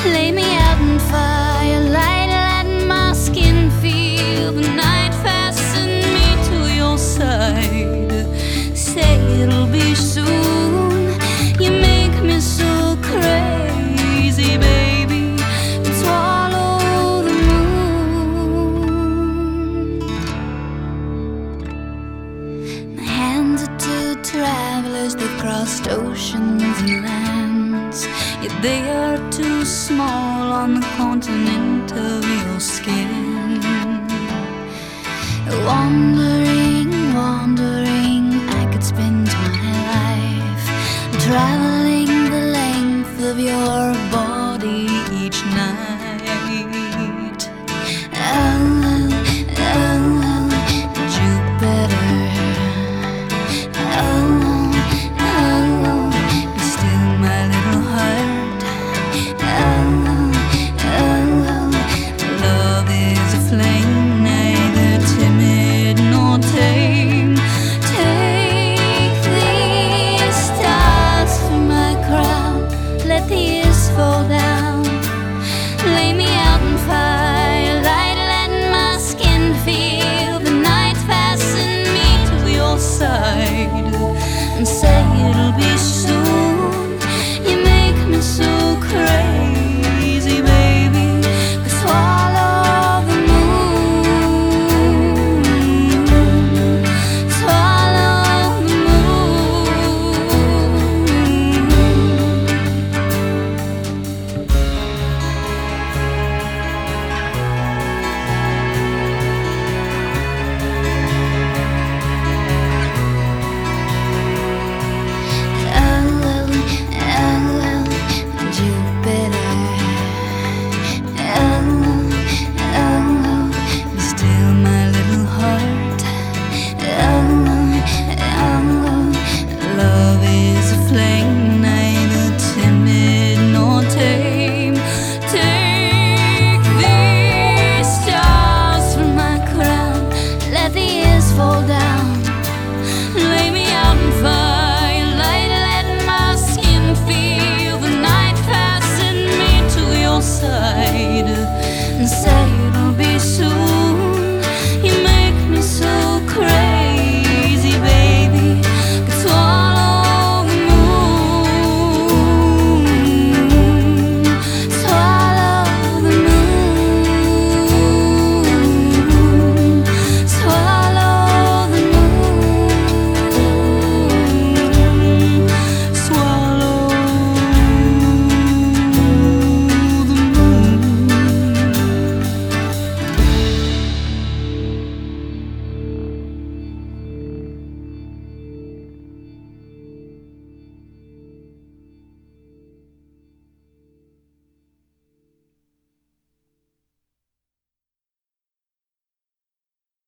Lay me out in firelight, let my skin feel the night. Fasten me to your side. Say it'll be soon. You make me so crazy, baby. Swallow the moon. My hands are two travelers, they've crossed oceans and lands, yet they are too small on the continent of your skin. Wandering, wandering, I could spend my life traveling the length of your